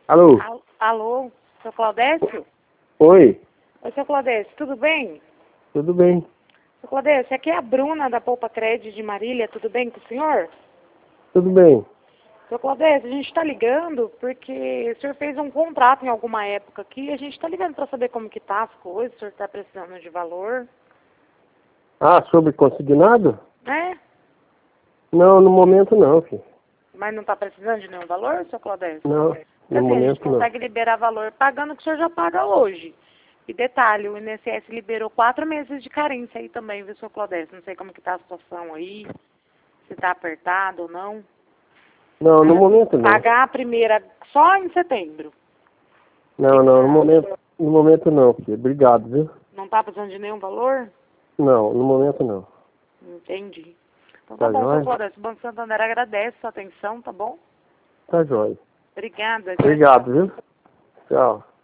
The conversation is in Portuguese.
Alô? Alô, seu Claudécio? Oi, Oi, seu Claudécio, tudo bem? tudo bem? Seu Claudécio, aqui é a Bruna da Poupa Crédito de Marília, tudo bem com o senhor? Tudo bem. Seu Claudécio, a gente está ligando porque o senhor fez um contrato em alguma época aqui e a gente está ligando para saber como que tá as coisas, o senhor está precisando de valor. Ah, sobre consignado? É? Não, no momento não, filho. Mas não está precisando de nenhum valor, seu Claudécio? Não, Porque no assim, a gente momento não. consegue liberar valor pagando o que o senhor já paga hoje. E detalhe, o INSS liberou 4 meses de carência aí também, viu, seu Claudécio? Não sei como que tá a situação aí, se tá apertado ou não. Não, no momento não. Pagar a primeira só em setembro. Não, no momento não, filho. Obrigado, viu? Não tá precisando de nenhum valor? Não, no momento não. Entendi. Então tá Tá bom, seu jóia? Claudécio. O Banco Santander agradece a sua atenção, tá bom? Tá jóia. Obrigada. Tchau, Obrigado, tchau. viu? Tchau.